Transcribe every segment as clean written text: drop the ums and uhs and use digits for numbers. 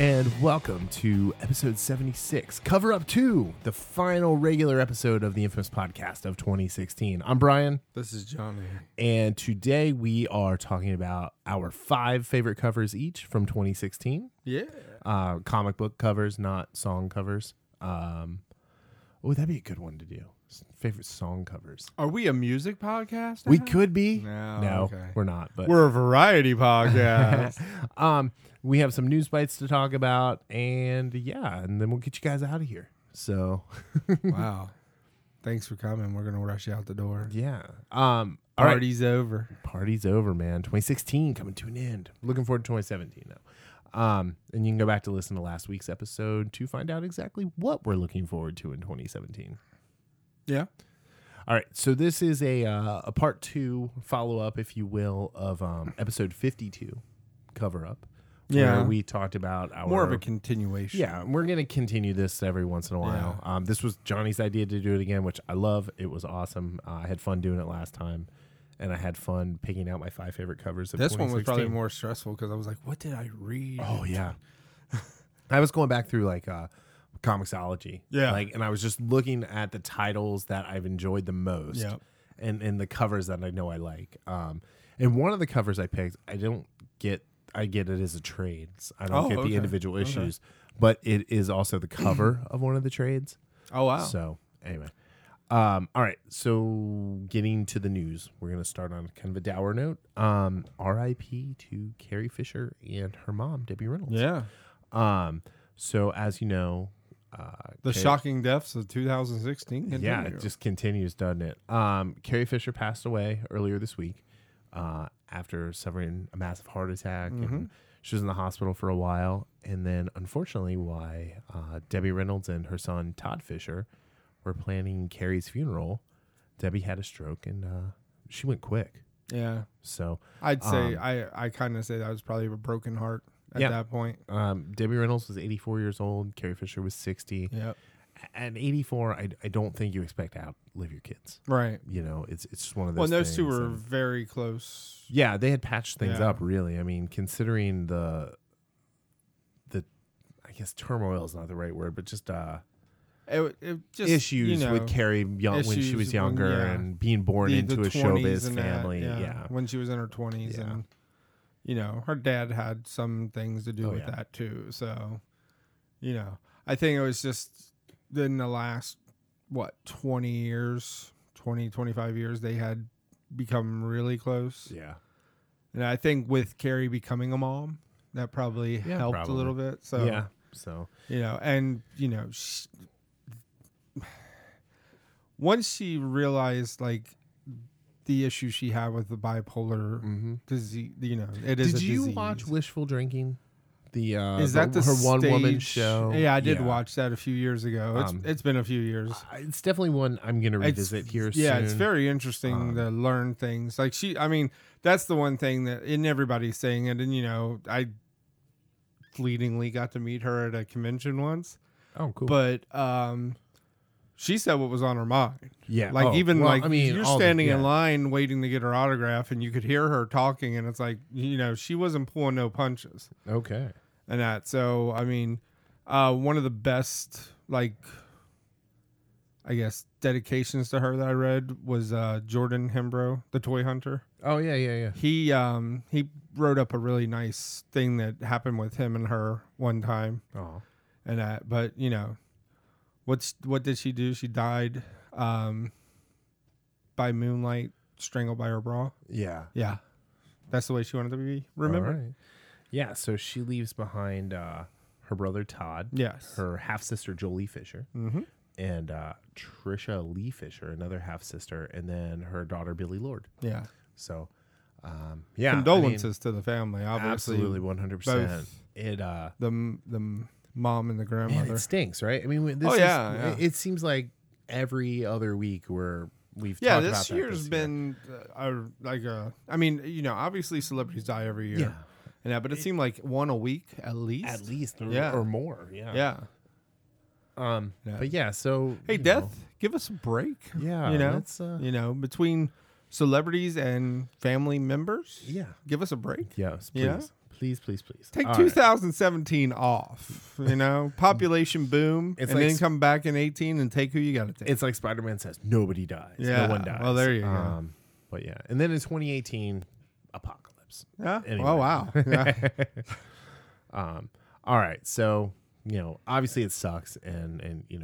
and welcome to episode 76, Cover Up 2, the final regular episode of the Infamous Podcast of 2016. I'm Brian. This is Johnny. And today we are talking about our 5 favorite covers each from 2016. Yeah. Comic book covers, not song covers. That'd be a good one to do. Favorite song covers. Are we a music podcast now? We could be. No, okay. We're not. But We're a variety podcast. we have some news bites to talk about, and then we'll get you guys out of here. So, Wow. Thanks for coming. We're gonna rush you out the door. yeah. Party's over. Party's over, man. 2016 coming to an end. Looking forward to 2017 now. And you can go back to listen to last week's episode to find out exactly what we're looking forward to in 2017. Yeah. All right, so this is a part 2 follow-up, if you will, of episode 52, Cover Up. Where we talked about our... More of a continuation. Yeah, we're going to continue this every once in a while. Yeah. This was Johnny's idea to do it again, which I love. It was awesome. I had fun doing it last time, and I had fun picking out my 5 favorite covers of 2016. This one was probably more stressful because I was like, what did I read? Oh, yeah. I was going back through, Comixology. Yeah. And I was just looking at the titles that I've enjoyed the most. Yeah. And the covers that I know I like. And one of the covers I picked, I get it as a trade. I don't get the individual issues, but it is also the cover of one of the trades. Oh, wow. So anyway. All right. So getting to the news, we're going to start on kind of a dour note. R.I.P. to Carrie Fisher and her mom, Debbie Reynolds. Yeah. So as you know, the shocking deaths of 2016. Continue. Yeah, it just continues, doesn't it? Carrie Fisher passed away earlier this week after suffering a massive heart attack. And she was in the hospital for a while. And then, unfortunately, Debbie Reynolds and her son, Todd Fisher, were planning Carrie's funeral, Debbie had a stroke, and she went quick. Yeah. So I'd say, I kind of say that was probably a broken heart at that point. Debbie Reynolds was 84 years old. Carrie Fisher was 60. Yep. At 84, I don't think you expect to outlive your kids. Right. You know, it's just one of those Well, those things. two were very close. Yeah, they had patched things up, really. I mean, considering the I guess turmoil is not the right word, but just it just issues with Carrie when she was younger and being born into a showbiz family. Yeah. When she was in her 20s. And, her dad had some things to do with that, too. So, I think it was just in the last, 25 years, they had become really close. Yeah. And I think with Carrie becoming a mom, that probably helped a little bit. So, yeah. So, once she realized, the issue she had with the bipolar disease, it is a disease. Did you watch Wishful Drinking? Is that her one woman show? Yeah, I did watch that a few years ago. It's been a few years. It's definitely one I'm going to revisit here soon. Yeah, it's very interesting to learn things. That's the one thing and everybody's saying it. And, I fleetingly got to meet her at a convention once. Oh, cool. But she said what was on her mind. Yeah. You're standing in line waiting to get her autograph and you could hear her talking and it's like, she wasn't pulling no punches. Okay. And that. So, one of the best, dedications to her that I read was Jordan Hembrow, the toy hunter. Oh, yeah. He wrote up a really nice thing that happened with him and her one time. Oh. And that, but, what did she do? She died by moonlight, strangled by her bra. Yeah. Yeah. That's the way she wanted to be remembered. All right. Yeah, so she leaves behind her brother Todd. Yes. Her half-sister Jolie Fisher. Mm-hmm. And Trisha Lee Fisher, another half-sister. And then her daughter Billie Lourd. Yeah. So, condolences to the family, obviously. Absolutely, 100%. The mom and the grandmother. Man, it stinks, right? I mean, it seems like every other week we've talked about that. This year's been obviously celebrities die every year. Yeah. But it seemed like one a week at least. Or more. Yeah. Yeah. But yeah, so hey, Death, give us a break. Yeah. Between celebrities and family members. Yeah. Give us a break. Yes, please. Yeah. Please. Take All 2017 off. You know, population boom, It's and like then come back in 18 and take who you got to take. It's like Spider-Man says, nobody dies. Yeah, No one dies. well, there you go. But yeah, and then in 2018, apocalypse. Yeah. Anyway. Oh wow. Yeah. All right. So, obviously it sucks, and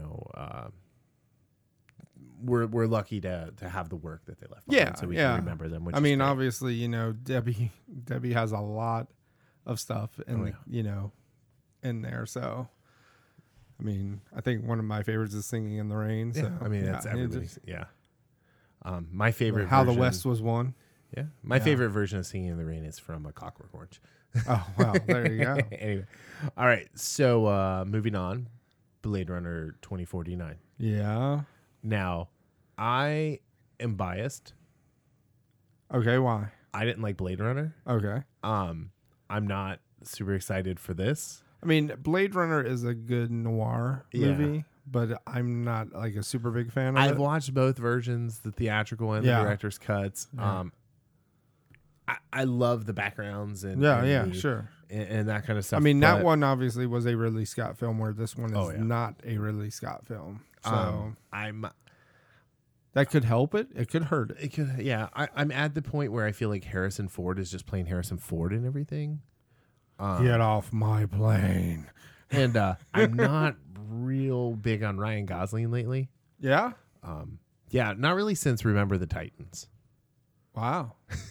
we're lucky to have the work that they left behind, so we can remember them. Which I mean, is great. obviously, Debbie has a lot of stuff in in there. So, I mean, I think one of my favorites is Singing in the Rain. So, I mean, that's everybody's. My favorite. How version, the West Was Won. Yeah, my favorite version of Singing in the Rain is from A Clockwork Orange. Oh wow, there you go. Anyway, all right. So moving on, Blade Runner 2049. Yeah. Now, I am biased. Okay, why? I didn't like Blade Runner. Okay. I'm not super excited for this. I mean, Blade Runner is a good noir movie, but I'm not like a super big fan of it. I've watched both versions, the theatrical and the director's cuts. Yeah. I love the backgrounds and sure. And that kind of stuff. I mean, that one obviously was a Ridley Scott film, where this one is yeah. not a Ridley Scott film. So I'm that could help it. It could hurt it. It could, yeah. I'm at the point where I feel like Harrison Ford is just playing Harrison Ford and everything. Get off my plane. And I'm not real big on Ryan Gosling lately. Yeah? Yeah, not really since Remember the Titans. Wow.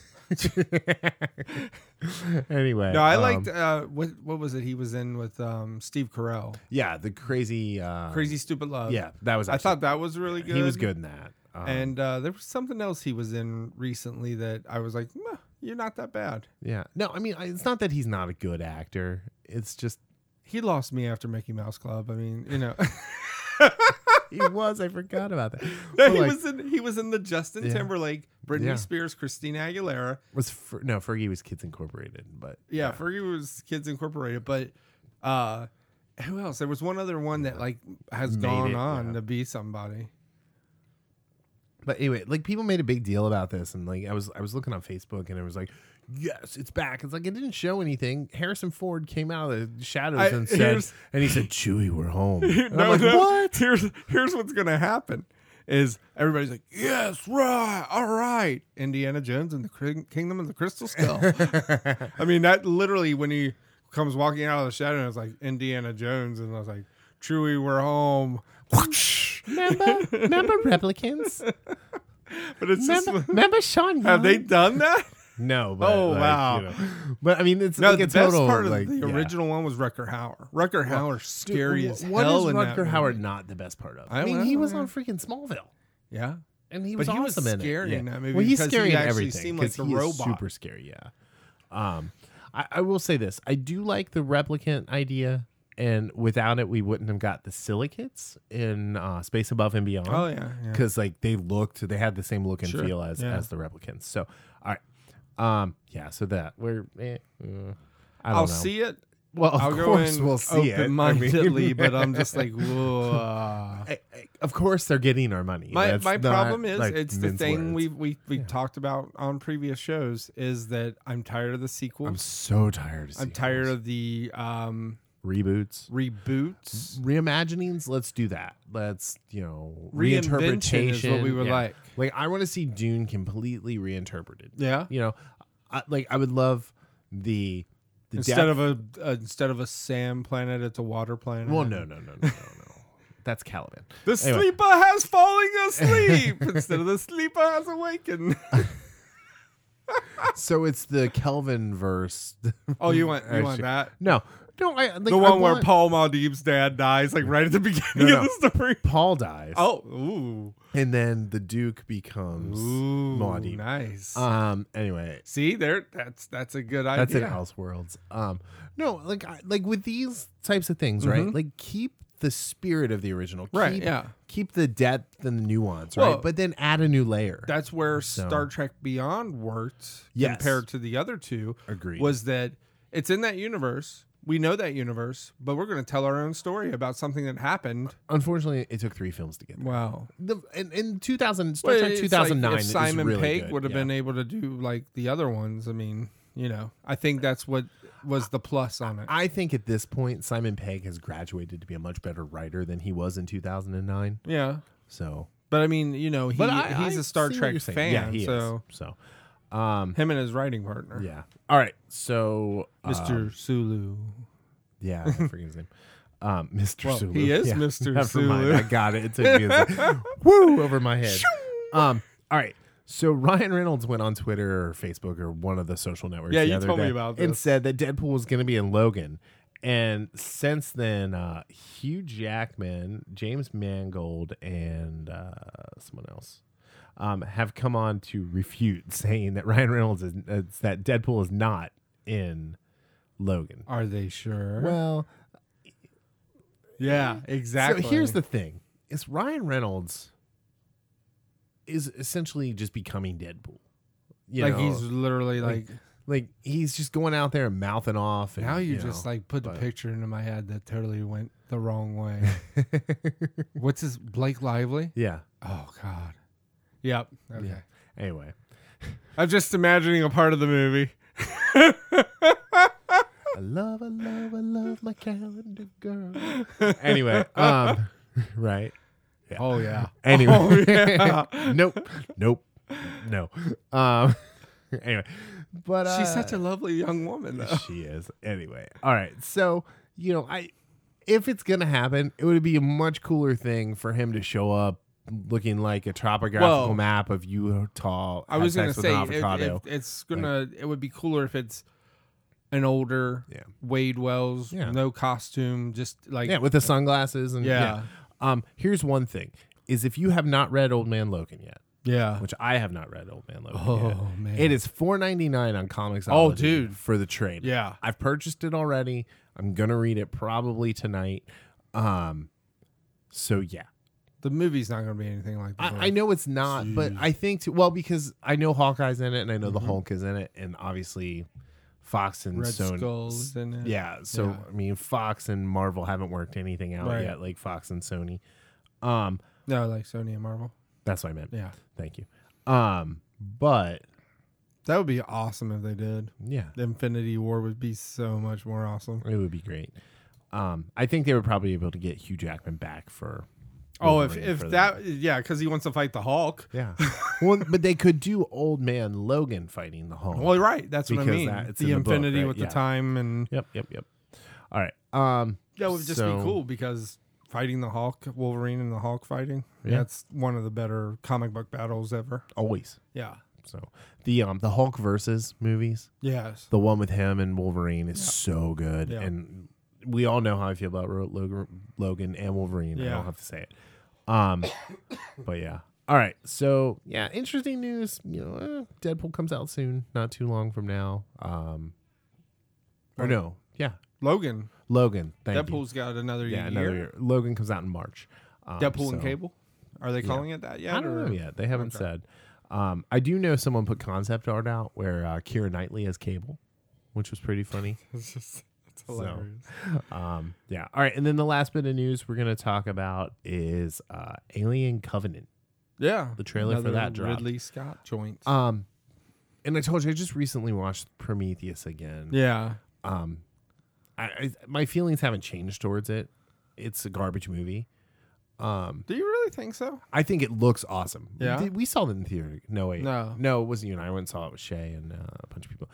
Anyway. No, I liked, what was it he was in with Steve Carell? Yeah, the Crazy Stupid Love. Yeah, that was I thought that was really good. He was good in that. And there was something else he was in recently that I was like, nah, you're not that bad. Yeah. No, I mean, it's not that he's not a good actor. It's just he lost me after Mickey Mouse Club. I mean, he was. I forgot about that. No, he was in the Justin Timberlake, Britney Spears, Christina Aguilera. Fergie was Kids Incorporated, but Fergie was Kids Incorporated, but who else? There was one other one that like has gone on to be somebody. But anyway, like people made a big deal about this, and like I was looking on Facebook, and it was like, yes, it's back. It's like it didn't show anything. Harrison Ford came out of the shadows and he said, "Chewie, we're home." And I'm like, what? Here's what's gonna happen. Is everybody's like, yes, right, all right, Indiana Jones and the Kingdom of the Crystal Skull. I mean, that literally when he comes walking out of the shadow, and it's like Indiana Jones, and I was like, Chewie, we're home. Remember Replicants? But it's remember Sean Young? Have they done that? No, but wow. But I mean, it's no. like The a best total, part of like, the original one was Rutger Hauer. Rutger Hauer, scary as what hell. What is in Rutger that Hauer movie. not the best part of? I mean, don't he know, was yeah. on freaking Smallville. Yeah, and he was awesome was in it. scary in that movie. Well, he's because scary he in actually everything seemed like the he robot. is super scary. Yeah. I will say this: I do like the replicant idea. And without it, we wouldn't have got the silicates in Space Above and Beyond. Oh yeah, because like they had the same look and feel as the replicants. So all right, so that we're I'll know. See it. Well, of I'll course go in we'll see it. open-mindedly, but I'm just like, whoa. Of course, they're getting our money. My problem is like it's the thing words. we talked about on previous shows is that I'm tired of the sequels. I'm so tired of I'm tired of the reboots, reimaginings. Let's do that. Let's reinterpretation is what we would like. Like I want to see Dune completely reinterpreted. Yeah, I would love the instead of a sand planet, it's a water planet. Well, no. That's Caliban. The sleeper has fallen asleep instead of the sleeper has awakened. So it's the Kelvin verse. Oh, you want that? No. The one where Paul Maldive's dad dies, like right at the beginning of the story. Paul dies. Oh, ooh. And then the Duke becomes Maldive. Nice. Anyway, see there, that's a good idea. That's in Elseworlds. No, like with these types of things, right? Like keep the spirit of the original, keep the depth and the nuance, right? But then add a new layer. That's where Star Trek Beyond worked compared to the other two. Agreed. Was that it's in that universe. We know that universe, but we're going to tell our own story about something that happened. Unfortunately, it took 3 films to get there. Wow. In 2000, Star Trek 2009, like if Simon really Pegg good. would have been able to do like the other ones, I mean, I think that's what was the plus on it. I think at this point, Simon Pegg has graduated to be a much better writer than he was in 2009. Yeah. So, But I mean, he's I a Star see what Trek you're saying. fan, Yeah, he so is. So, him and his writing partner, yeah. All right. So, Mr. Sulu. yeah, I forget his name. Mr. Well, Sulu. he is Yeah. Mr. Never Sulu. mind. I got it. It took me a woo over my head. All right. So Ryan Reynolds went on Twitter or Facebook or one of the social networks. Yeah, the you other told me day about and this. said that Deadpool was going to be in Logan. And since then, Hugh Jackman, James Mangold, and someone else have come on to refute, saying that Ryan Reynolds that Deadpool is not in Logan. Are they sure? Well, yeah, exactly. so here's the thing: is Ryan Reynolds is essentially just becoming Deadpool. You know? he's literally like he's just going out there and mouthing off. And, now you know, just put the but- picture into my head that totally went the wrong way. What's his Blake Lively? yeah. Oh God. Yep. Okay. Yeah. Anyway, I'm just imagining a part of the movie. I love my calendar girl. Anyway, right. Yeah. Oh yeah. Anyway, Oh, yeah. nope, no. Anyway, but She's such a lovely young woman, though. she is. Anyway, all right. So if it's gonna happen, it would be a much cooler thing for him to show up looking like a topographical Well, map of Utah. I was going gonna to say it would be cooler if it's an older Yeah. Wade Wells, Yeah. no costume, just with the sunglasses and Yeah. Here's one thing: is if you have not read Old Man Logan yet, yeah. which I have not read Old Man Logan yet. Oh man, It is $4.99 on Comixology. Oh, dude. for the trade. Yeah. I've purchased it already. I'm gonna read it probably tonight. So yeah, the movie's not going to be anything like that. I know it's not, but I think because I know Hawkeye's in it and I know the Hulk is in it, and obviously Fox and Red Sony. Skull's in it. Yeah, so Yeah. I mean, Fox and Marvel haven't worked anything out Right. yet, like Fox and Sony. No, like Sony and Marvel. That's what I meant. Yeah, Thank you. But that would be awesome if they did. yeah, The Infinity War would be so much more awesome. it would be great. I think they would probably be able to get Hugh Jackman back for. Oh, Wolverine if for that, yeah, because he wants to fight the Hulk. Yeah. Well, but they could do Old Man Logan fighting the Hulk. Well, right, that's what I Because mean. it's The in the book, Infinity right? with Yeah. the time and Yep. All right. that would just so- be cool because fighting the Hulk, Wolverine and the Hulk fighting. Yeah. That's one of the better comic book battles ever. Always. Yeah. So the Hulk versus movies, Yes. the one with him and Wolverine is so good, Yeah. and we all know how I feel about Logan and Wolverine. I Yeah. don't have to say it. But yeah. All right. So yeah, interesting news. Deadpool comes out soon, not too long from now. Or no, yeah, Logan. Logan. Thank you. Deadpool's got another Yeah, year. another year. Logan comes out in March. Deadpool and so- Cable. Are they calling it that yet? I don't or? know yet. They haven't Okay. said. I do know someone put concept art out where Keira Knightley as Cable, which was pretty funny. It's hilarious. Yeah. All right. And then the last bit of news we're going to talk about is Alien Covenant. Yeah. The trailer for Another that dropped. Ridley Scott joint. And I told you I just recently watched Prometheus again. yeah. My feelings haven't changed towards it. It's a garbage movie. Do you really think so? I think it looks awesome. Yeah? We saw it in the theater. No, wait. No. No, it wasn't you and I went and saw it with Shay and a bunch of people.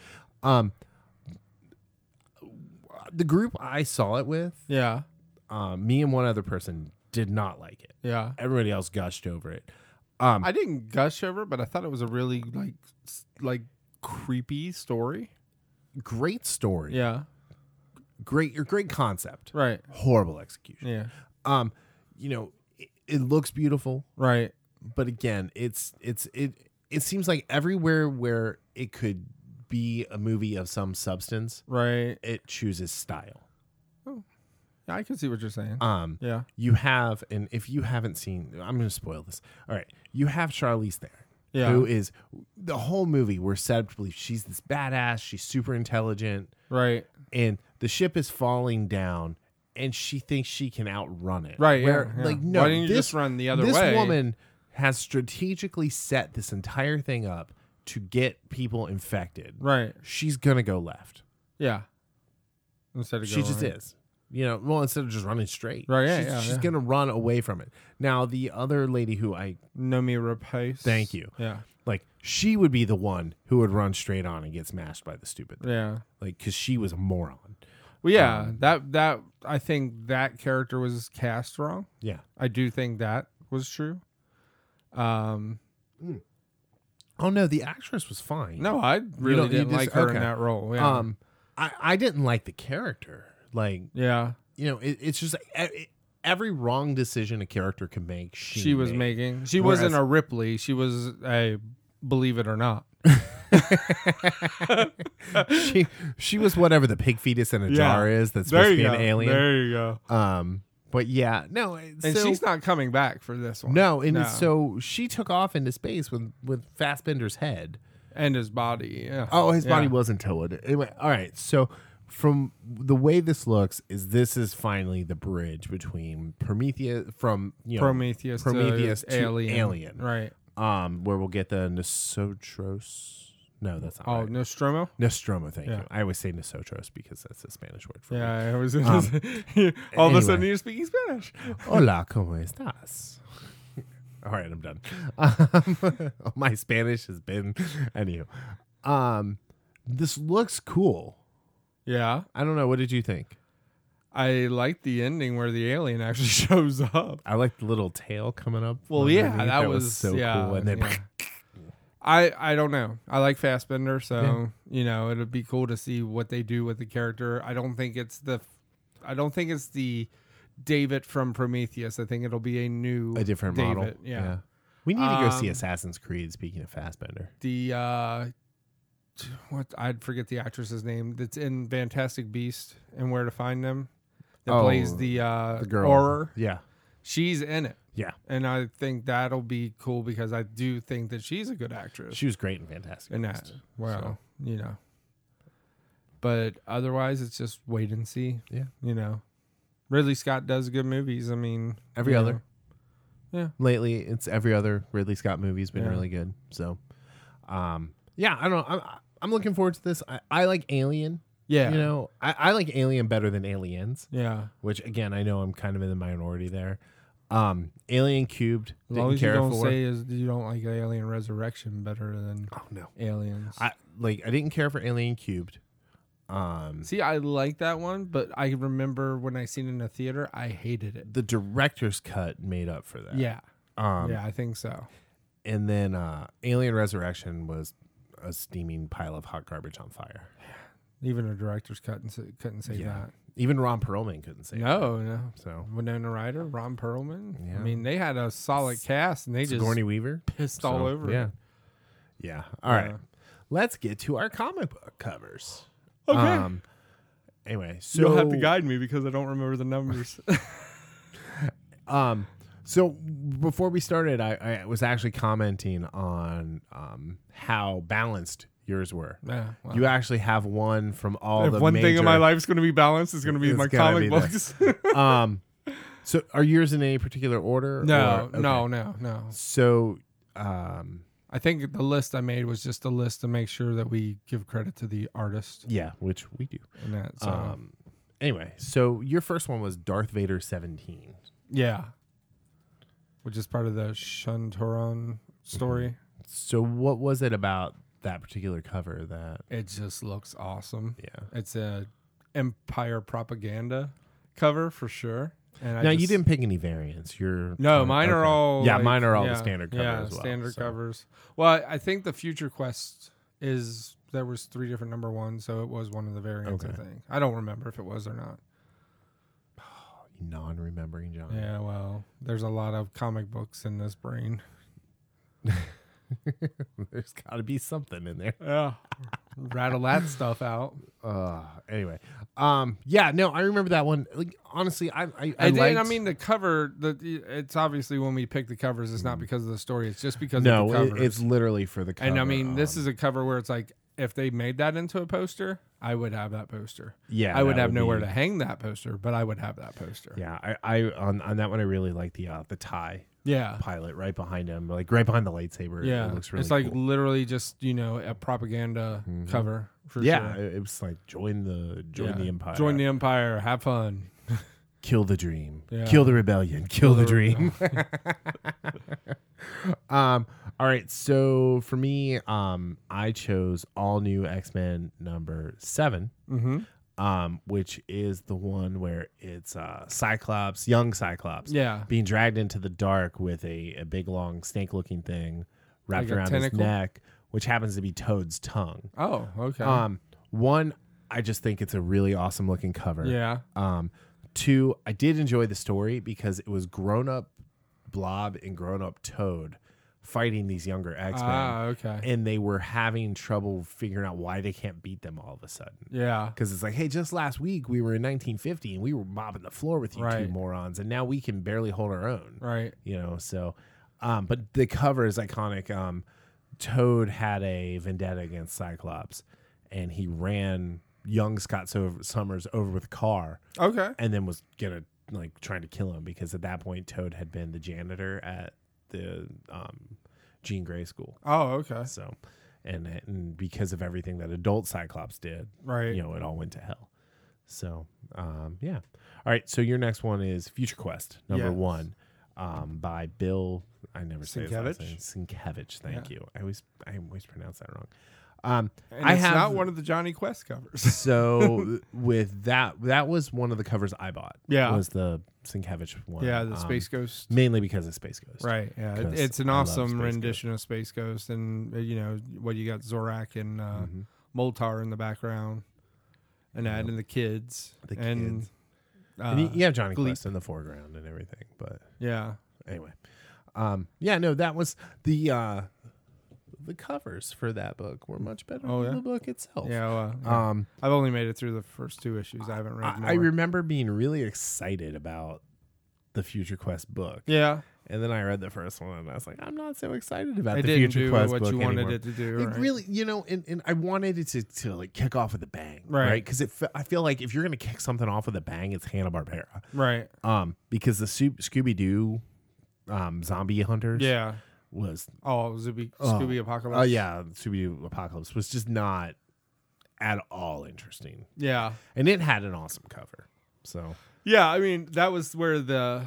The group I saw it with, Yeah. me and one other person did not like it. Yeah. Everybody else gushed over it. I didn't gush over it, but I thought it was a really like creepy story. Great story. Yeah. Great concept. Right. Horrible execution. Yeah. It looks beautiful, Right. but again, it seems like everywhere where it could be a movie of some substance, Right. it chooses style. Yeah, I can see what you're saying. Yeah. You have, and if you haven't seen, I'm going to spoil this. All right, you have Charlize Theron, Yeah. who is the whole movie. We're set up to believe she's this badass. She's super intelligent, Right. and the ship is falling down, and she thinks she can outrun it. Right. Where, Yeah. like, no, Why didn't you just run the other this way? woman has strategically set this entire thing up to get people infected. Right. She's gonna go left. Yeah. instead of She going just right. is. Well, instead of just running straight. Right, yeah, she's, yeah, she's yeah. gonna run away from it. Now the other lady who Nomi Rapace. thank you. Yeah. Like she would be the one who would run straight on and get smashed by the stupid thing. Yeah. Like because she was a moron. Well, yeah, that I think that character was cast wrong. Yeah. I do think that was true. Oh no, the actress was fine. No, I really you didn't just- like her okay. in that role. Yeah. I didn't like the character. Like yeah. it's just every wrong decision a character can make. She was made. making. She Whereas- wasn't a Ripley. She was a Believe It or Not. she was whatever the pig fetus in a jar is. That's supposed to be an alien. There you go. But yeah, no, And so, she's not coming back for this one. no, and so she took off into space with Fassbender's head. And his body. Yeah. Oh, his body Yeah. wasn't towed. Anyway, all right. So from the way this looks, this is finally the bridge between Prometheus Prometheus Prometheus to Alien. Right. where we'll get the Nosotros. No, that's not Oh, right. Nostromo? Nostromo, thank Yeah. you. I always say Nosotros because that's a Spanish word for me. Yeah, I was all Anyway. of a sudden you're speaking Spanish. Hola, ¿cómo estás? All right, I'm done. My Spanish has been anywho. This looks cool. Yeah. I don't know. What did you think? I like the ending where the alien actually shows up. I like the little tail coming up. Well, yeah, underneath. that was so cool. And then yeah. I don't know. I like Fassbender, so it'd be cool to see what they do with the character. I don't think it's the David from Prometheus. I think it'll be a different David. model. Yeah. We need to go see Assassin's Creed. Speaking of Fassbender, The I'd forget the actress's name that's in Fantastic Beast and Where to Find Them. That plays the girl. horror. Yeah, She's in it. yeah. And I think that'll be cool because I do think that she's a good actress. She was great in Fantastic in Beast. that. Well, But otherwise, it's just wait and see. Yeah. Ridley Scott does good movies. I mean, Every other. know. Yeah. Lately, it's every other Ridley Scott movie's been Yeah. really good. So, yeah, I don't know. I'm looking forward to this. I like Alien. Yeah. I like Alien better than Aliens, Yeah. which again I know I'm kind of in the minority there. Alien Cubed As long didn't as you care don't for. say is you don't like Alien Resurrection better than Oh no, Aliens. I didn't care for Alien Cubed. See, I like that one, but I remember when I seen it in the theater, I hated it. The director's cut made up for that. Yeah. Yeah. I think so. And then Alien Resurrection was a steaming pile of hot garbage on fire. Even a director's cut couldn't say that. Even Ron Perlman couldn't say that. No. So Winona Ryder, Ron Perlman. Yeah. I mean, they had a solid cast, and they just Sigourney Weaver pissed all over Yeah. it. Yeah. All right. Yeah. Let's get to our comic book covers. Okay. Anyway, so You'll have to guide me because I don't remember the numbers. So before we started, I was actually commenting on how balanced yours were. Yeah, well. You actually have one from all If the one major, thing in my life is going to be balanced, it's going to be It's my gotta comic be books. So are yours in any particular order? No, or- no. okay. So I think the list I made was just a list to make sure that we give credit to the artist yeah, which we do. and that. So Anyway, so your first one was Darth Vader 17. yeah, which is part of the Shuntoron story. So what was it about that particular cover that? It just looks awesome. Yeah. It's a Empire propaganda cover for sure. And Now you didn't pick any variants. No, mine are all. Yeah, like, mine are all the standard cover Yeah, as well. standard so. covers. Well, I think the Future Quest is there was 3 different number ones, so it was one of the variants. Okay. I think I don't remember if it was or not. Non-remembering John. Yeah, well, there's a lot of comic books in this brain. There's got to be something in there. Yeah, rattle that stuff out. Anyway, yeah, no, I remember that one. Like, honestly, I I mean, the cover. It's obviously when we pick the covers, it's not because of the story. It's just because of the covers. it's literally for the cover. And I mean, this is a cover where it's like, if they made that into a poster, I would have that poster. yeah, I would that have nowhere be- to hang that poster, but I would have that poster. Yeah, I on that one I really like the tie Yeah. pilot right behind him, like right behind the lightsaber. Yeah. It looks really it's like cool. literally just, a propaganda cover for Yeah, sure. it was like join the Empire. Join the Empire. Have fun. Kill the dream. Yeah. Kill the rebellion. Kill the dream. All right. So for me, I chose All New X-Men number 7. Which is the one where it's Cyclops, young Cyclops, Yeah. being dragged into the dark with a big long snake-looking thing wrapped Like a around his tentacle? neck, which happens to be Toad's tongue. Oh, okay. One, I just think it's a really awesome looking cover. yeah. Two, I did enjoy the story because it was grown-up Blob and grown-up Toad fighting these younger X-Men. Okay. And they were having trouble figuring out why they can't beat them all of a sudden. Yeah. Because it's like, hey, just last week we were in 1950 and we were mopping the floor with you Right. two morons, and now we can barely hold our own. Right. So, but the cover is iconic. Toad had a vendetta against Cyclops, and he ran young Scott Summers over with a car, Okay. and then was trying to kill him because at that point Toad had been the janitor at the Jean Grey school. Oh, okay. So, and because of everything that adult Cyclops did, Right. it all went to hell. So, yeah. All right. So your next one is Future Quest number Yes. 1, by Bill. I never say his last name. Sienkiewicz? Sienkiewicz. Thank Yeah. you. I always pronounce that wrong. And I it's have not one of the Johnny Quest covers. so with that was one of the covers I bought. Yeah. Was the Sienkiewicz one. Yeah, the Space Ghost. mainly because of Space Ghost. Right. Yeah. 'Cause It's an I love awesome Space rendition of Space Ghost, and what you got Zorak and Moltar in the background, and that, and the kids, The and kids. And you have Johnny Gleep. Quest in the foreground and everything, but yeah. anyway, that was the covers for that book were much better Oh, than yeah? the book itself. Yeah. Yeah. Um, I've only made it through the first 2 issues. I haven't read more. I remember being really excited about the Future Quest book, Yeah. and then I read the first one, and I was like, I'm not so excited about It the didn't Future do Quest what book you wanted anymore. it to do. It Right? really, and I wanted it to like kick off with a bang, Right. Because I feel like if you're gonna kick something off with a bang, it's Hanna-Barbera, Right. because the Scooby-Doo, Zombie Hunters, Yeah. was Oh, Scooby Apocalypse. oh yeah, Scooby-Doo Apocalypse was just not at all interesting, Yeah. and it had an awesome cover, so Yeah. I mean, that was where the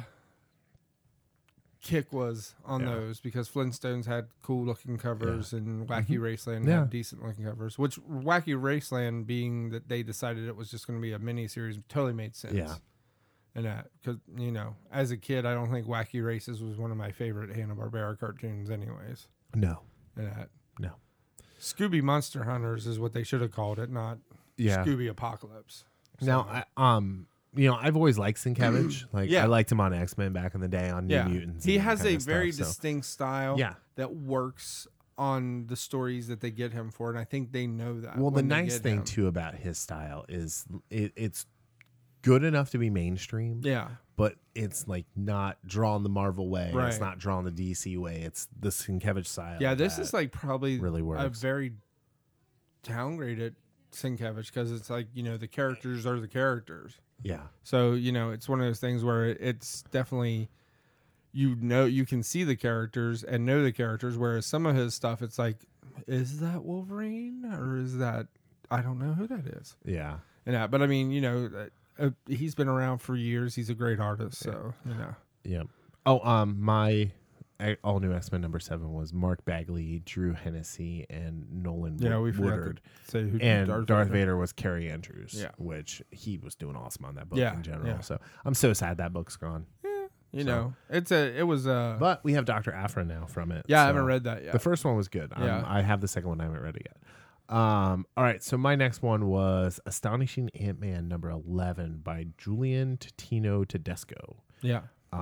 kick was on Yeah. those, because Flintstones had cool looking covers and Wacky Raceland Yeah. had decent looking covers, which Wacky Raceland, being that they decided it was just going to be a mini series, totally made sense. Yeah. And that, because, as a kid, I don't think Wacky Races was one of my favorite Hanna-Barbera cartoons anyways. no. And that. No. Scooby Monster Hunters is what they should have called it, not Yeah. Scooby Apocalypse. Now, I've always liked Sienkiewicz. Like, Yeah. I liked him on X-Men back in the day on New Yeah. Mutants. He and has that a kind of very stuff, so- distinct style Yeah. that works on the stories that they get him for, and I think they know that. Well, the when they nice get thing him. too about his style is it's good enough to be mainstream, Yeah. but it's like not drawn the Marvel way. It's Right. not drawn the DC way. It's the Sienkiewicz style. Yeah, this that is like probably really a works. very downgraded Sienkiewicz, because it's like, the characters are the characters. Yeah. So, it's one of those things where it's definitely, you can see the characters and know the characters, whereas some of his stuff, it's like, is that Wolverine or is that, I don't know who that is. Yeah. And that, but I mean, he's been around for years. He's a great artist. So, Yeah. Oh, my all new X-Men number 7 was Mark Bagley, Drew Hennessy, and Nolan we forgot Woodard. to say who And Darth Vader was Carrie Andrews, Yeah. which he was doing awesome on that book Yeah, in general. yeah. So I'm so sad that book's gone. it was But we have Dr. Aphra now from it. yeah, I so haven't read that yet. The first one was good. Yeah. I have the second one. I haven't read it yet. All right. So my next one was Astonishing Ant-Man number 11 by Julian Totino Tedesco. Yeah.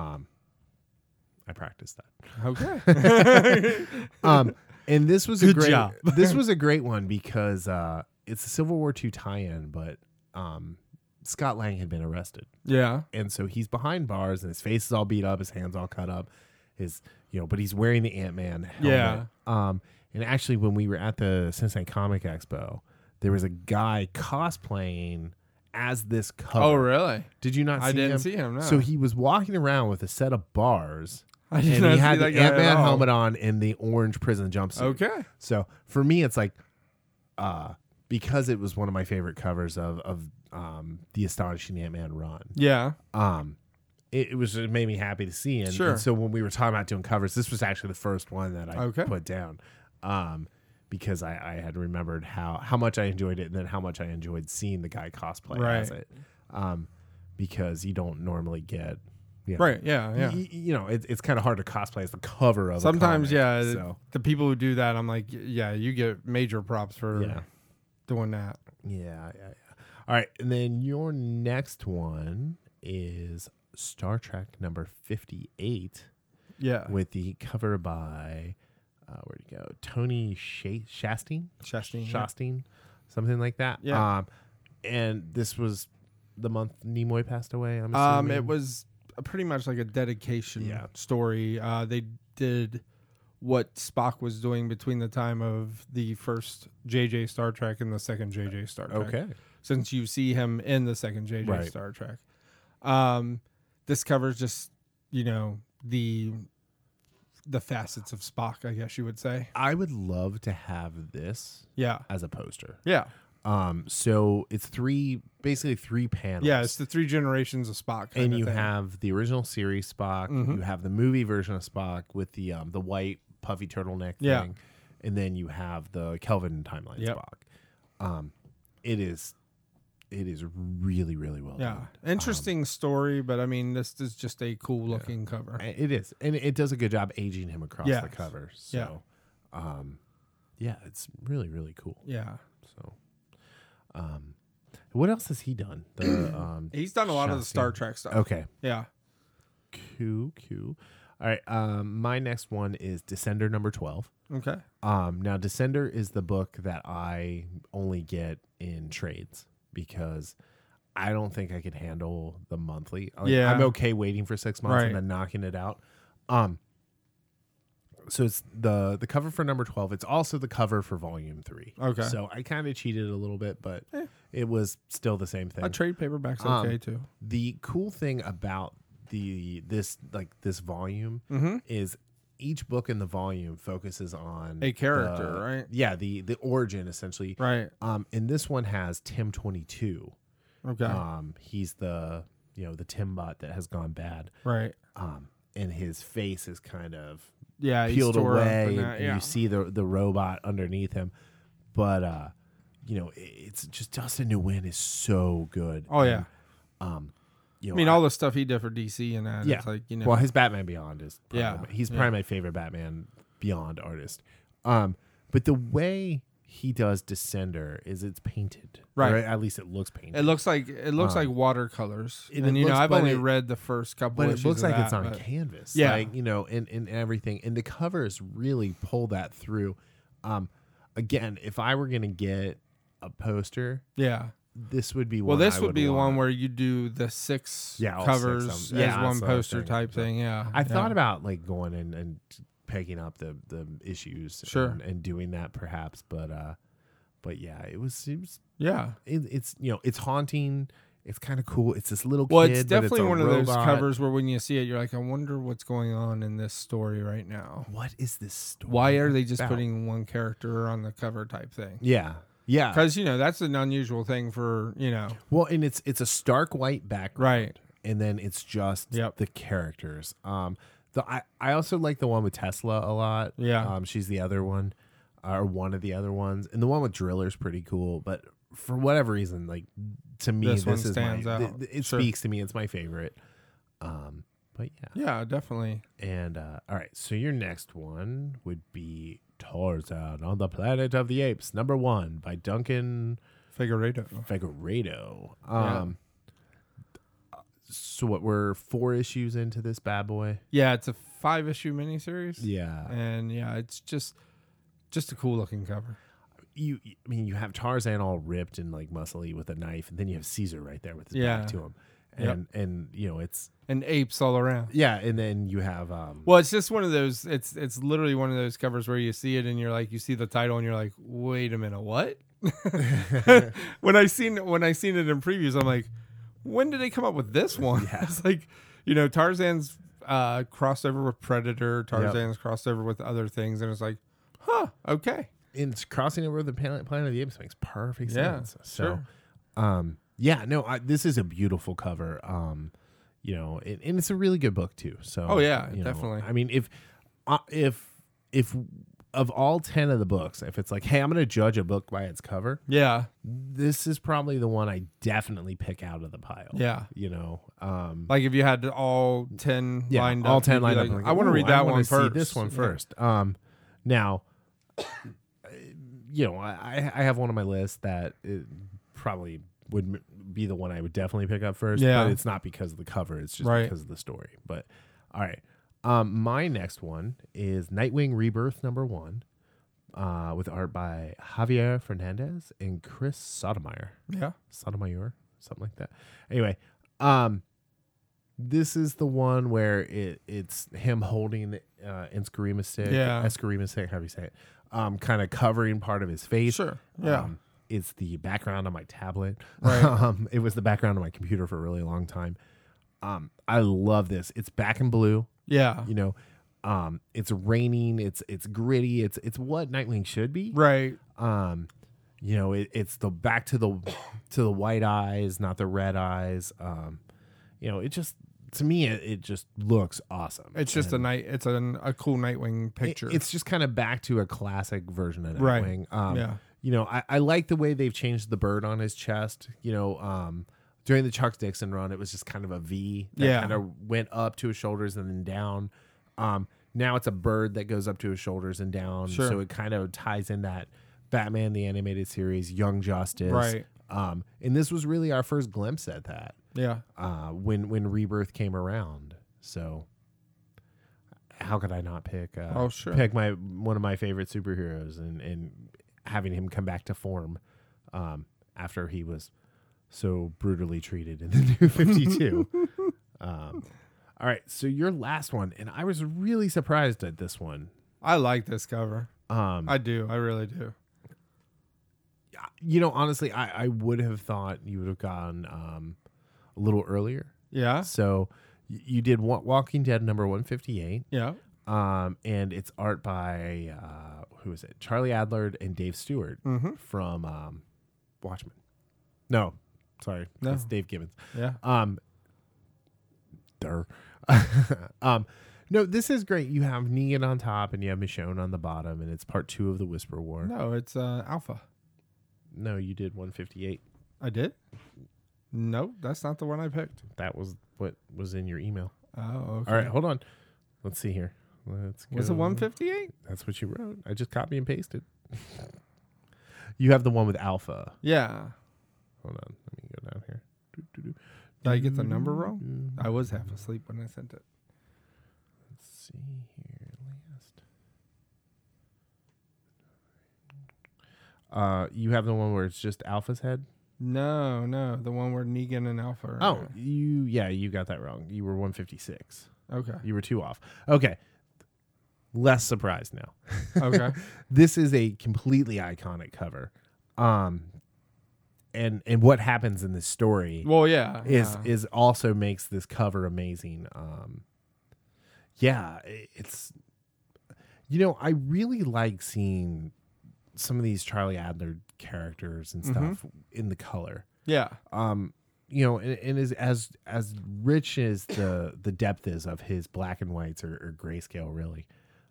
I practiced that. Okay. And this was Good a great job. this was a great one because it's a Civil War II tie-in, but Scott Lang had been arrested. Yeah. And so he's behind bars and his face is all beat up, his hands all cut up, but he's wearing the Ant-Man helmet. Yeah. And actually when we were at the Cincinnati Comic Expo, there was a guy cosplaying as this cover. Oh, really? Did you not see him? I didn't see him, no. So he was walking around with a set of bars I And did he not had see the that guy at Ant-Man all. helmet on and the orange prison jumpsuit. Okay. So for me, it's like, because it was one of my favorite covers of the Astonishing Ant-Man run. Yeah. It made me happy to see. And so when we were talking about doing covers, this was actually the first one that I put down. Because I had remembered how much I enjoyed it and then how much I enjoyed seeing the guy cosplay as it. Because you don't normally get. You know, Right. Yeah. Yeah. It's kind of hard to cosplay as the cover of Sometimes, a comic, so. the people who do that, I'm like, yeah, you get major props for doing that. Yeah. All right. And then your next one is Star Trek number 58. Yeah. With the cover by, where'd he go? Tony Shasteen, something like that. Yeah. And this was the month Nimoy passed away, I'm assuming. It was pretty much like a dedication story. They did what Spock was doing between the time of the first JJ Star Trek and the second JJ Star Trek. Okay. Since you see him in the second JJ Star Trek. This covers just, the facets of Spock, I guess you would say. I would love to have this as a poster. Yeah. So it's basically three panels. Yeah, it's the three generations of Spock. And you have the original series Spock. You have the movie version of Spock with the white puffy turtleneck thing. And then you have the Kelvin timeline Spock. It is really, really well done. Interesting story, but I mean, this is just a cool looking cover. It is. And it does a good job aging him across the cover. So, it's really, really cool. Yeah. So, what else has he done? He's done a lot of the Star Trek stuff. Okay. Yeah. Cool. All right. My next one is Descender number 12. Okay. Now Descender is the book that I only get in trades because I don't think I could handle the monthly. I'm okay waiting for 6 months and then knocking it out. So it's the cover for number 12. It's also the cover for volume 3. Okay. So I kind of cheated a little bit, but it was still the same thing. A trade paperback's okay too. The cool thing about this volume is each book in the volume focuses on a character, right? Yeah, the origin essentially. Right. And this one has Tim 22. Okay. He's the the Tim bot that has gone bad. Right. And his face is kind of peeled away, and you see the robot underneath him. But it's just Dustin Nguyen is so good. Oh yeah. I mean, all the stuff he did for DC and that. Yeah. It's like, Well, his Batman Beyond is he's probably Yeah. my favorite Batman Beyond artist. But the way he does Descender is it's painted, Right. Or at least it looks painted. It looks like watercolors. it And looks- I've but only it- read the first couple but it issues looks of like that, it's on but- canvas. Yeah. And everything. And the covers really pull that through. Again, if I were gonna get a poster, Yeah. this would be Well, one. this I would be the one want. where you do the 6 all covers 6 as of them. Yeah, one that's what I was poster thinking. type thing. Yeah. I thought about going in and picking up the issues, Sure. and doing that perhaps, but yeah, it was Yeah. it's it's haunting. It's kind of cool. It's this little Well, kid, it's but definitely a one of those robot. covers where when you see it, you're like, I wonder what's going on in this story right now. What is this story? Why are they just about? putting one character on the cover type thing? Yeah. Because, that's an unusual thing for, Well, and it's a stark white background, Right. and then it's just Yep. the characters. I also like the one with Tesla a lot. Yeah. She's the other one, or one of the other ones, and the one with Driller's pretty cool. But for whatever reason, like to me, This one is stands out. It Sure. speaks to me. It's my favorite. But yeah. Yeah, definitely. And all right, so your next one would be Tarzan on the Planet of the Apes, number 1 by Duncan Figueredo. So what, we're 4 issues into this bad boy? Yeah, it's a 5-issue miniseries. Yeah. And it's just a cool looking cover. You have Tarzan all ripped and like muscly with a knife, and then you have Caesar right there with his back to him. And it's And apes all around. yeah, and then you have Well, it's just one of those. It's literally one of those covers where you see it and you're like, you see the title and you're like, wait a minute, what? when I seen it in previews, I'm like, when did they come up with this one? Yeah. It's like, Tarzan's crossed over with Predator. Tarzan's crossed over with other things, and it's like, okay. And it's crossing over the Planet of the Apes makes perfect sense. Sure. This is a beautiful cover. You know, and it's a really good book too. So, definitely. I mean, if of all 10 of the books, if it's like, hey, I'm going to judge a book by its cover, this is probably the one I definitely pick out of the pile. Yeah. You know, like if you had all 10 lined up. all 10 lined like, up. Like, I want to read that one first. See this one first. Now, you know, I have one on my list that it probably would be the one I would definitely pick up first. Yeah. But it's not because of the cover. It's just because of the story. But all right. My next one is Nightwing Rebirth #1, with art by Javier Fernandez and Chris Sotomayor. Yeah. Sotomayor, something like that. Anyway, this is the one where it's him holding the Eskrima stick. Yeah. Eskrima stick, how do you say it? Kind of covering part of his face. Sure. Yeah. It's the background on my tablet. Right. It was the background on my computer for a really long time. I love this. It's back in blue. Yeah. You know, it's raining. It's gritty. It's what Nightwing should be. Right. You know, it's the back to the white eyes, not the red eyes. You know, it just, to me, it just looks awesome. It's just it's a cool Nightwing picture. It's just kind of back to a classic version of Nightwing. Right. You know, I like the way they've changed the bird on his chest. You know, during the Chuck Dixon run, it was just kind of a V that kind of went up to his shoulders and then down. Now it's a bird that goes up to his shoulders and down. Sure. So it kind of ties in that Batman the Animated Series, Young Justice. Right. And this was really our first glimpse at that. Yeah. When Rebirth came around. So how could I not pick one of my favorite superheroes and having him come back to form after he was so brutally treated in the New 52. All right, so your last one, and I was really surprised at this one. I like this cover. I do. I really do. You know, honestly, I would have thought you would have gone a little earlier. Yeah. So you did Walking Dead #158. Yeah. And it's art by who is it? Charlie Adler and Dave Stewart from Watchmen. No, sorry, that's Dave Gibbons. Yeah. No, this is great. You have Negan on top and you have Michonne on the bottom, and it's part 2 of the Whisper War. No, it's Alpha. No, you did 158. I did? No, that's not the one I picked. That was what was in your email. Oh, okay. All right, hold on. Let's see here. Let's go. Was it 158? That's what you wrote. I just copy and pasted. You have the one with Alpha. Yeah. Hold on. Let me go down here. Did I get the number wrong? I was half asleep when I sent it. Let's see here. Last. You have the one where it's just Alpha's head? No, the one where Negan and Alpha are. You got that wrong. You were 156. Okay. You were 2 off. Okay. Less surprised now. Okay. This is a completely iconic cover. And what happens in this story is also makes this cover amazing. It's, you know, I really like seeing some of these Charlie Adler characters and stuff in the color. Yeah. You know, and as rich as the depth is of his black and whites or grayscale, really,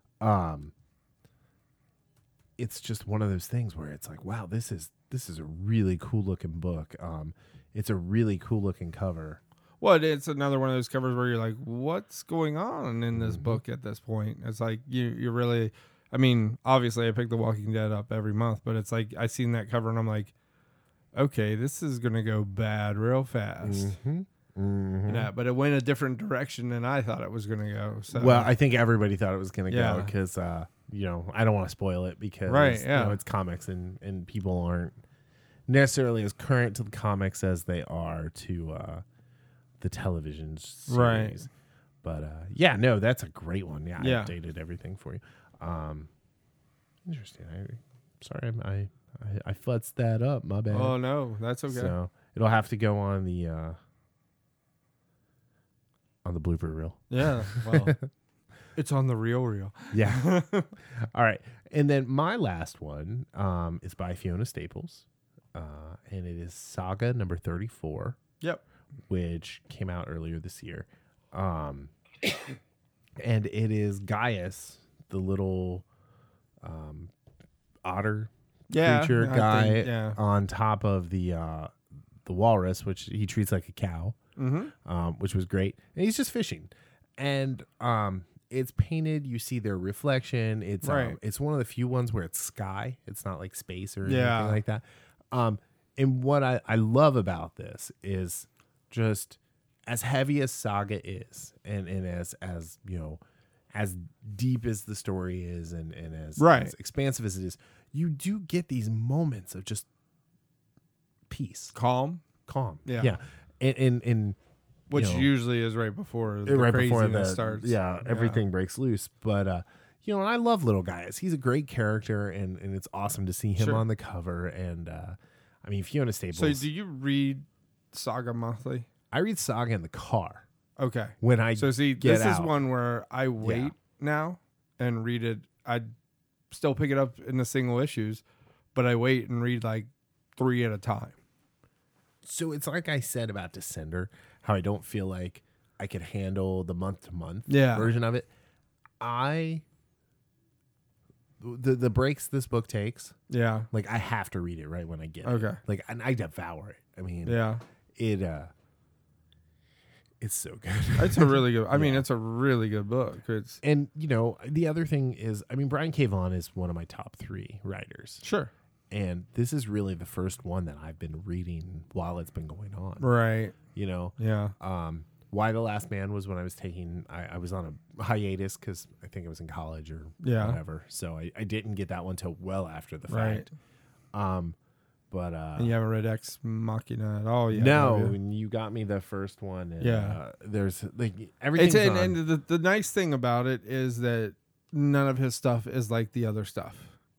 it's just one of those things where it's like, wow, this is a really cool looking book. It's a really cool looking cover. Well, it's another one of those covers where you're like, what's going on in this book at this point? It's like you're really, I mean, obviously I pick The Walking Dead up every month, but it's like I seen that cover and I'm like, okay, this is gonna go bad real fast. Yeah, but it went a different direction than I thought it was gonna go. So. Well, I think everybody thought it was gonna go because you know, I don't want to spoil it because you know, it's comics and people aren't necessarily as current to the comics as they are to the television series. Right. But no, that's a great one. Yeah, I updated everything for you. Interesting. Sorry, I futzed that up. My bad. Oh no, that's okay. So it'll have to go on the on the blooper reel. Yeah. Well, it's on the real. Yeah. All right. And then my last one is by Fiona Staples. And it is Saga number 34. Yep. Which came out earlier this year. And it is Gaius, the little otter creature guy on top of the walrus, which he treats like a cow, which was great. And he's just fishing. And it's painted. You see their reflection. It's it's one of the few ones where it's sky. It's not like space or anything like that. And what I love about this is just as heavy as Saga is, and as you know, as deep as the story is, and as expansive as it is, you do get these moments of just peace, calm. Yeah. And which usually is right before the craziness starts. Yeah, everything breaks loose. But and I love Little Gaius. He's a great character, and it's awesome to see him on the cover. And I mean, Fiona Staples. So, do you read Saga monthly? I read Saga in the car. Okay. When I this is one where I wait now and read it. I still pick it up in the single issues, but I wait and read like 3 at a time. So it's like I said about Descender, how I don't feel like I could handle the month-to-month version of it. The breaks this book takes, like I have to read it right when I get it. Like, and I devour it. I mean, it's so good. It's a really good. I mean, it's a really good book. And the other thing is, I mean, Brian K. Vaughan is one of my top 3 writers. Sure. And this is really the first one that I've been reading while it's been going on. Right. Yeah. Why the Last Man was when I was I was on a hiatus because I think I was in college or whatever. So I didn't get that one till well after the fact. But and you haven't read Ex Machina at all yet? No, you got me the first one. And, there's like everything. And the nice thing about it is that none of his stuff is like the other stuff.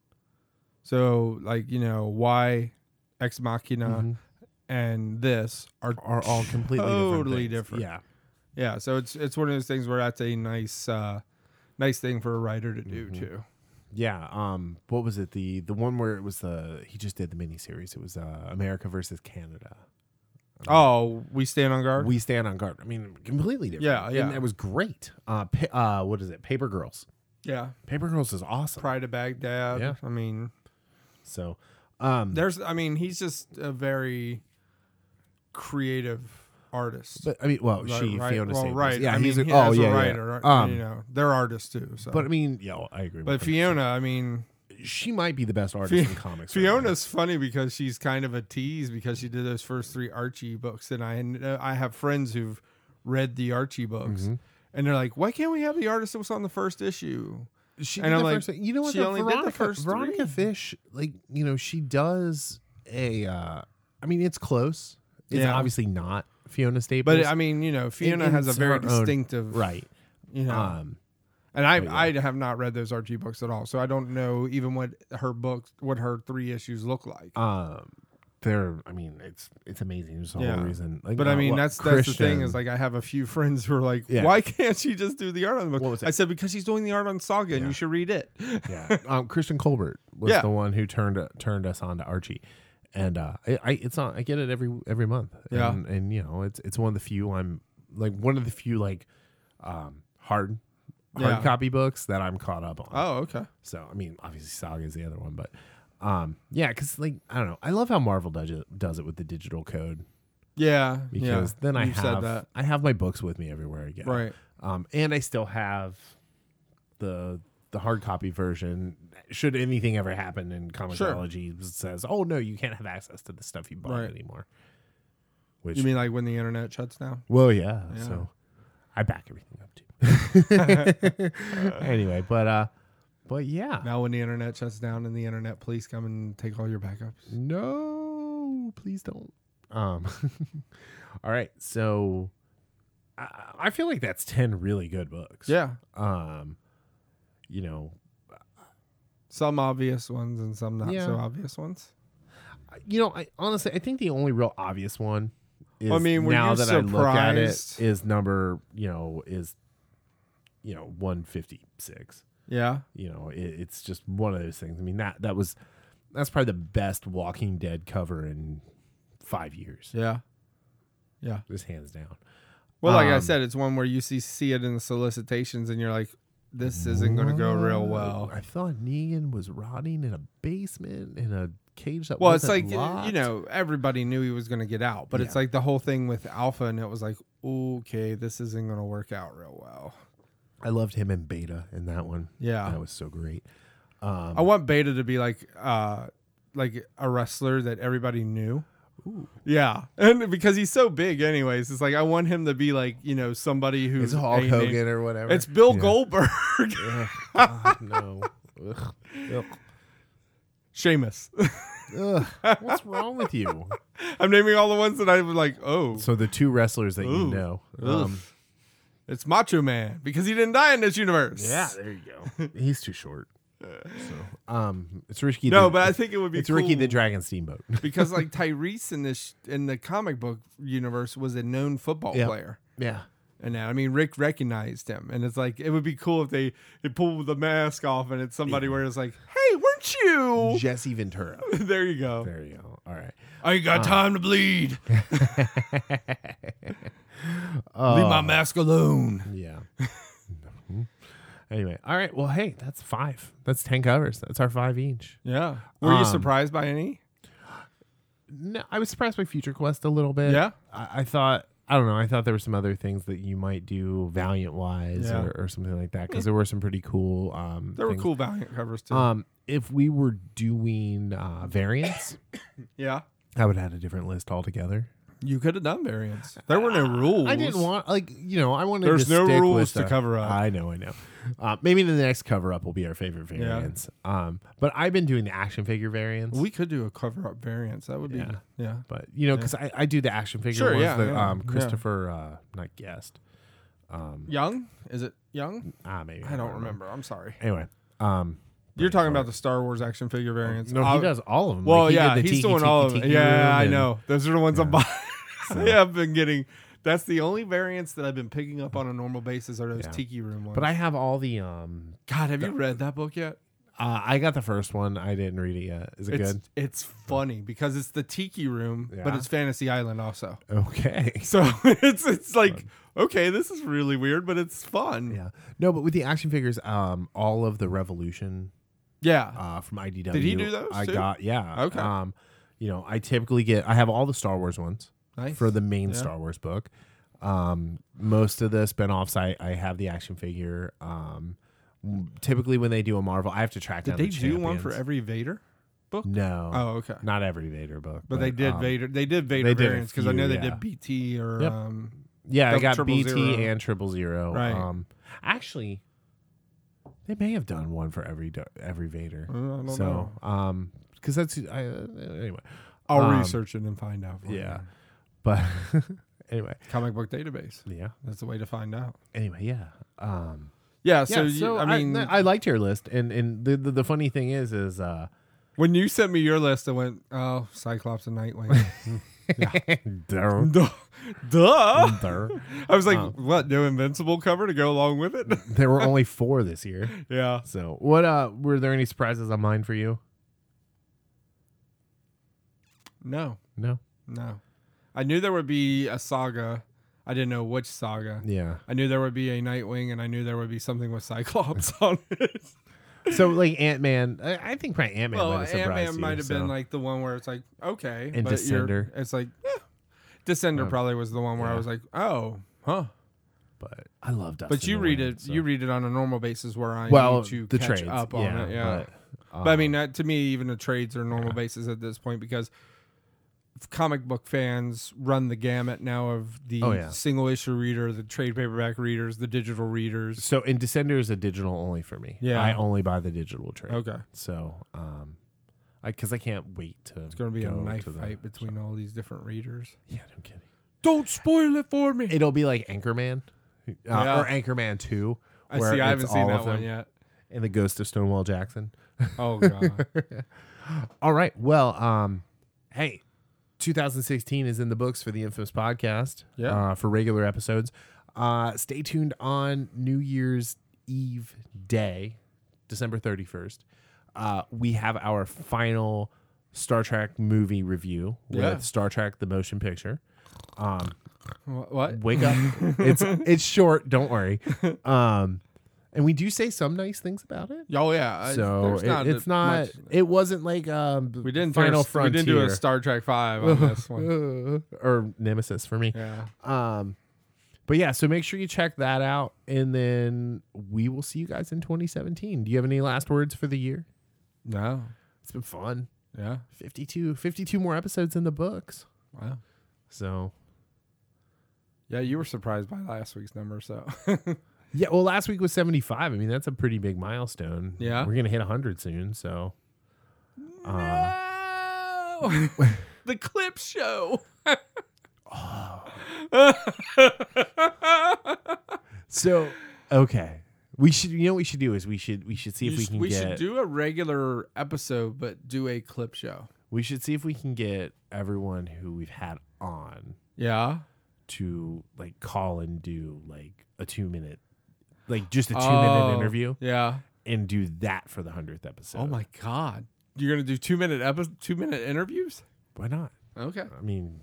So like why Ex Machina and this are all completely totally different. Yeah. So it's one of those things where that's a nice thing for a writer to do too. Yeah. What was it? The one where it was he just did the miniseries. It was America versus Canada. We Stand on Guard. We Stand on Guard. I mean, completely different. Yeah. And it was great. What is it? Paper Girls. Yeah. Paper Girls is awesome. Pride of Baghdad. Yeah. I mean, so he's just a very creative artist. But I mean, Fiona Staples. Right. Yeah, he's a writer. Yeah. They're artists too. So. But I mean, I agree. But Fiona, I mean, she might be the best artist in comics. Fiona's funny because she's kind of a tease because she did those first 3 Archie books, and I have friends who've read the Archie books, and they're like, "Why can't we have the artist that was on the first issue?" She did the first thing. You know what? She only did the first 3. Veronica Fish, like she does a. I mean, it's close. It's obviously not Fiona Staples, but I mean, Fiona has a very distinctive right. And I have not read those Archie books at all, so I don't know even what her 3 issues look like. I mean, it's amazing. There's a whole reason. Like, but I mean, that's the thing is like I have a few friends who are like, why can't she just do the art on the book? What was it? I said because she's doing the art on Saga, and you should read it. Yeah, Christian Colbert was the one who turned us on to Archie, and it's on. I get it every month. Yeah, and it's one of the few hard copy books that I'm caught up on. Oh, okay. So I mean, obviously Saga is the other one, but. Because like I don't know, I love how Marvel does it with the digital code. Yeah, because then I have my books with me everywhere I go. Right. And I still have the hard copy version. Should anything ever happen in Comixology, it says, "Oh no, you can't have access to the stuff you bought anymore." Which you mean like when the internet shuts down? Well, yeah. So I back everything up too. Anyway, But yeah. Now when the internet shuts down and the internet police come and take all your backups. No, please don't. All right. So I feel like that's 10 really good books. Yeah. Some obvious ones and some not so obvious ones. I honestly think the only real obvious one is I mean, were now you that I look at it surprised? is number, is 156. Yeah. It's just one of those things. I mean, that's probably the best Walking Dead cover in 5 years. Yeah. Yeah. Just hands down. Well, like I said, it's one where you see it in the solicitations and you're like, this isn't going to go real well. I thought Negan was rotting in a basement in a cage that Well, it's wasn't like, locked. everybody knew he was going to get out, but it's Yeah. like the whole thing with Alpha, and it was like, okay, this isn't going to work out real well. I loved him in Beta in that one. Yeah. That was so great. I want Beta to be like a wrestler that everybody knew. Ooh. Yeah, and because he's so big, anyways, it's like I want him to be like somebody who's It's Hulk a Hogan name. or whatever. It's Bill Yeah. Goldberg, Ugh, God, no. Ugh. Ugh. Sheamus. Ugh. What's wrong with you? I'm naming all the ones that I was like, oh, So the two wrestlers that you Ooh. know. Ugh. It's Macho Man because he didn't die in this universe. There you go. He's too short. So, it's Ricky. No, but I think it would be it's cool Ricky the Dragon Steamboat. because like Tyrese in the comic book universe was a known football Yep. player. Yeah. And I mean, Rick recognized him, and it's like it would be cool if they pull the mask off, and it's somebody where it's like, "Hey, weren't you?" Jesse Ventura. There you go. There you go. All right. I ain't got time to bleed. Oh, Leave my mask alone. Yeah. Anyway. All right. Well, hey, that's 5. That's 10 covers. That's our 5 each. Yeah. Were you surprised by any? No, I was surprised by Future Quest a little bit. Yeah? I thought, I don't know, I thought there were some other things that you might do Valiant wise Yeah. or something like that because there were some pretty cool There were things. cool Valiant covers too. If we were doing variants, Yeah. I would add a different list altogether. You could have done variants. There were no rules. I didn't want, I wanted There's to no stick rules with to cover up. I know. Maybe the next cover up will be our favorite variants. But I've been doing the action figure variants. We could do a cover up variants. That would be yeah. But because I do the action figure Sure, ones yeah, that yeah. Christopher not guest. Young? Is it Young? Maybe I don't remember. I'm sorry. Anyway, You're talking about the Star Wars action figure variants. no, he does all of them. Well, Like, he yeah, did the he's Tiki doing Tiki all of them. Tiki Yeah, Room I and- know. Those are the ones I'm Yeah. buying. I have been getting. That's the only variants that I've been picking up on a normal basis are those Yeah. Tiki Room ones. But I have all the God, have you read that book yet? I got the first one. I didn't read it yet. Is it good? It's funny because it's the Tiki Room, but Yeah. it's Fantasy Island also. Okay. So it's like okay, this is really weird, but it's fun. Yeah. No, but with the action figures, all of the Revolution Yeah. from IDW. Did he do those I too? got Okay. I typically I have all the Star Wars ones Nice. for the main Yeah. Star Wars book. Most of the spin-offs I have the action figure. Typically when they do a Marvel, I have to track Did down they the do one for champions. every Vader book? No. Oh, okay. Not every Vader book. But they did Vader. They did Vader they did a variants because I few, know they yeah. did BT or Yep. Yeah, I Double got Triple BT Zero. and 000. Right. Actually, they may have done one for every Vader. I don't So, know. because that's anyway. I'll research it and find out. For Yeah, you. but anyway, Comic book database. yeah. That's the way to find out. Anyway, yeah. Yeah. So, So I mean, I liked your list, and the funny thing is when you sent me your list, I went, "Oh, Cyclops and Nightwing." Durr. Duh. Durr. I was like, "What? No Invincible cover to go along with it?" There were only 4 this year. Yeah. So, what were there any surprises on mine for you? No. No. I knew there would be a saga. I didn't know which saga. Yeah. I knew there would be a Nightwing, and I knew there would be something with Cyclops on it. So, like Ant-Man, I think probably Ant-Man Well, might have surprised Ant-Man you. might have so. been like the one where it's like, okay. And but Descender. It's like, Descender Oh. probably was the one where I Yeah. was like, oh, huh. But I love Dustin. But you read Nguyen, it. so. You read it on a normal basis where I well need to the catch trades up on it. Yeah. But, But I mean, that, to me, even the trades are normal basis at this point because comic book fans run the gamut now of the Oh, yeah. single issue reader, the trade paperback readers, the digital readers. so in Descender is a digital only for me. Yeah. I only buy the digital trade. Okay. So because I can't wait to. It's going to be a go knife to the- fight between all these different readers. Yeah, no kidding. Don't spoil it for me. It'll be like Anchorman, Yeah. or Anchorman 2. I where see. I haven't it's seen all that of one them, yet. And the Ghost of Stonewall Jackson. Oh god. All right. Well, hey, 2016 is in the books for the Infamous podcast. Yeah. For regular episodes. Stay tuned on New Year's Eve day, December 31st. We have our final Star Trek movie review with Star Trek the Motion Picture. What? Wake up. It's short, don't worry. And we do say some nice things about it. Oh yeah. So it's not. It wasn't like we didn't Final do Frontier. We didn't do a Star Trek 5 on this one. Or Nemesis for me. Yeah. But yeah, so make sure you check that out, and then we will see you guys in 2017. Do you have any last words for the year? No. It's been fun. Yeah. 52 more episodes in the books. Wow. So yeah, you were surprised by last week's number, so. yeah, well, last week was 75. I mean, that's a pretty big milestone. Yeah. We're gonna hit 100 soon. So. No! The clip show. So okay, we should. You know what we should do is we should see if we can. We should do a regular episode, but do a clip show. We should see if we can get everyone who we've had on Yeah. to like call and do like a 2-minute, like just a 2-minute interview. Yeah. And do that for the 100th episode. Oh my God. You're gonna do 2-minute interviews? Why not? Okay. I mean,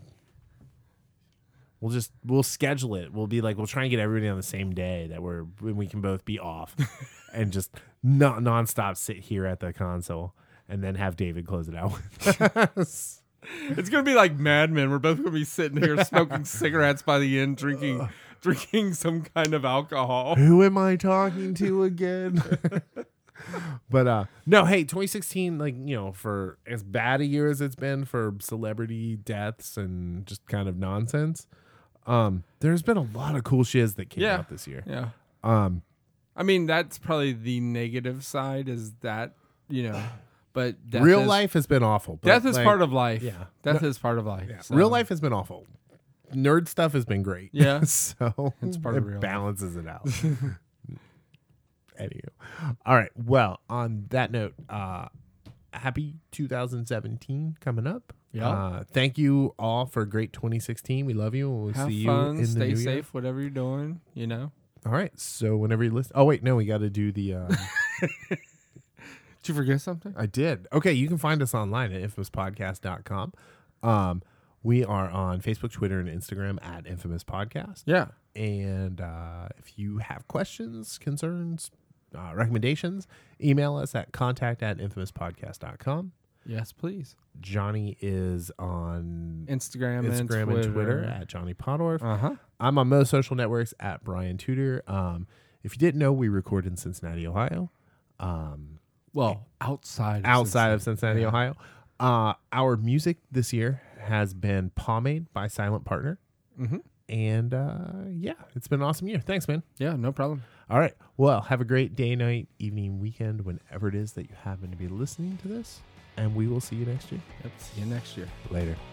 we'll schedule it. We'll be like, we'll try and get everybody on the same day that when we can both be off and just nonstop sit here at the console and then have David close it out with us. It's gonna be like Mad Men. We're both gonna be sitting here smoking cigarettes by the end, drinking some kind of alcohol. Who am I talking to again? But no, hey, 2016, like, you know, for as bad a year as it's been for celebrity deaths and just kind of nonsense, there's been a lot of cool shiz that came out this year. Yeah. I mean, that's probably the negative side is that, you know, but real life has been awful. But death is part of life. Yeah. Death is part of life. Yeah. So. Real life has been awful. Nerd stuff has been great. Yeah. So it's part of real life. Balances it out. Anywho. All right. Well, on that note, happy 2017 coming up. Yeah. Thank you all for a great 2016. We love you. And we'll Have see fun, you in the stay new safe, year. whatever you're doing, you know. All right. So whenever you listen. Oh, wait. No, we got to do the. Did you forget something? I did. Okay. You can find us online at infamouspodcast.com. We are on Facebook, Twitter, and Instagram at Infamous Podcast. Yeah. And if you have questions, concerns, recommendations, email us at contact@infamouspodcast.com. Yes, please. Johnny is on Instagram and Twitter at Johnny Podorf. Uh-huh. I'm on most social networks at Brian Tudor. If you didn't know, we record in Cincinnati, Ohio. Well, outside of Cincinnati, Ohio. Our music this year has been Pomade by Silent Partner. Mm-hmm. And yeah, it's been an awesome year. Thanks, man. Yeah, no problem. All right. Well, have a great day, night, evening, weekend, whenever it is that you happen to be listening to this. And we will see you next year. Yep, see you next year. Later.